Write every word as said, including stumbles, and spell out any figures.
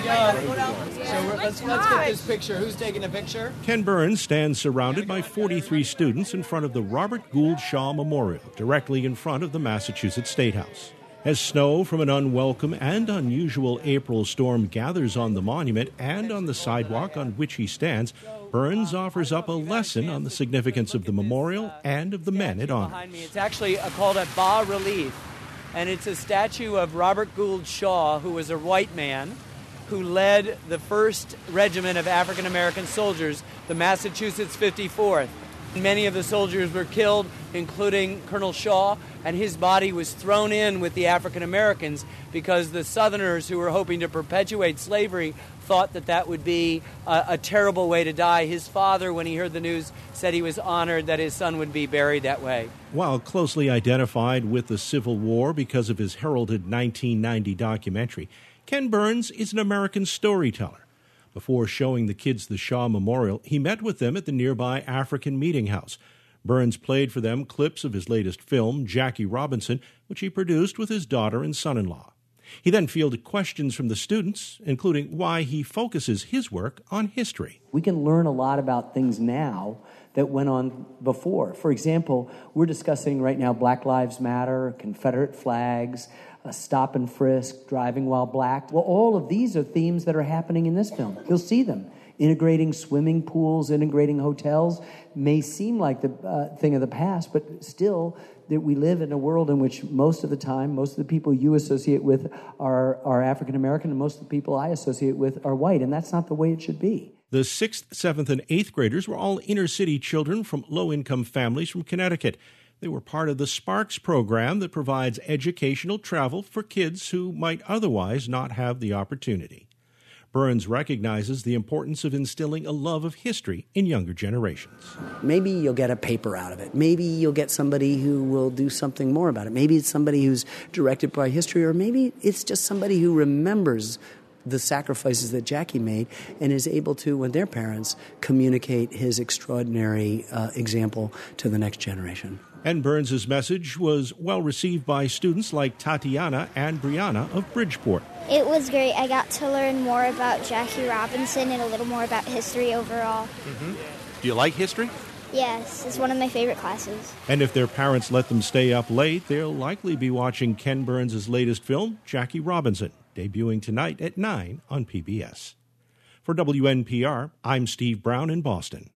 go. So we're, let's, let's get this picture. Who's taking a picture? Ken Burns stands surrounded by forty-three students in front of the Robert Gould Shaw Memorial, directly in front of the Massachusetts State House. As snow from an unwelcome and unusual April storm gathers on the monument and on the sidewalk on which he stands, Burns offers up a lesson on the significance of the memorial and of the men it honors. Behind me, it's actually a, called a bas-relief, and it's a statue of Robert Gould Shaw, who was a white man who led the first regiment of African-American soldiers, the Massachusetts fifty-fourth. Many of the soldiers were killed, including Colonel Shaw, and his body was thrown in with the African Americans because the Southerners who were hoping to perpetuate slavery thought that that would be a, a terrible way to die. His father, when he heard the news, said he was honored that his son would be buried that way. While closely identified with the Civil War because of his heralded nineteen ninety documentary, Ken Burns is an American storyteller. Before showing the kids the Shaw Memorial, he met with them at the nearby African Meeting House. Burns played for them clips of his latest film, Jackie Robinson, which he produced with his daughter and son-in-law. He then fielded questions from the students, including why he focuses his work on history. We can learn a lot about things now that went on before. For example, we're discussing right now Black Lives Matter, Confederate flags, a stop and frisk, driving while black. Well, all of these are themes that are happening in this film. You'll see them. Integrating swimming pools, integrating hotels may seem like the uh, thing of the past, but still that we live in a world in which most of the time, most of the people you associate with are, are African American, and most of the people I associate with are white, and that's not the way it should be. The sixth, seventh, and eighth graders were all inner-city children from low-income families from Connecticut. They were part of the Sparks program that provides educational travel for kids who might otherwise not have the opportunity. Burns recognizes the importance of instilling a love of history in younger generations. Maybe you'll get a paper out of it. Maybe you'll get somebody who will do something more about it. Maybe it's somebody who's directed by history, or maybe it's just somebody who remembers the sacrifices that Jackie made and is able to, with their parents, communicate his extraordinary uh, example to the next generation. And Burns' message was well received by students like Tatiana and Brianna of Bridgeport. It was great. I got to learn more about Jackie Robinson and a little more about history overall. Mm-hmm. Do you like history? Yes, it's one of my favorite classes. And if their parents let them stay up late, they'll likely be watching Ken Burns' latest film, Jackie Robinson, debuting tonight at nine on P B S. For W N P R, I'm Steve Brown in Boston.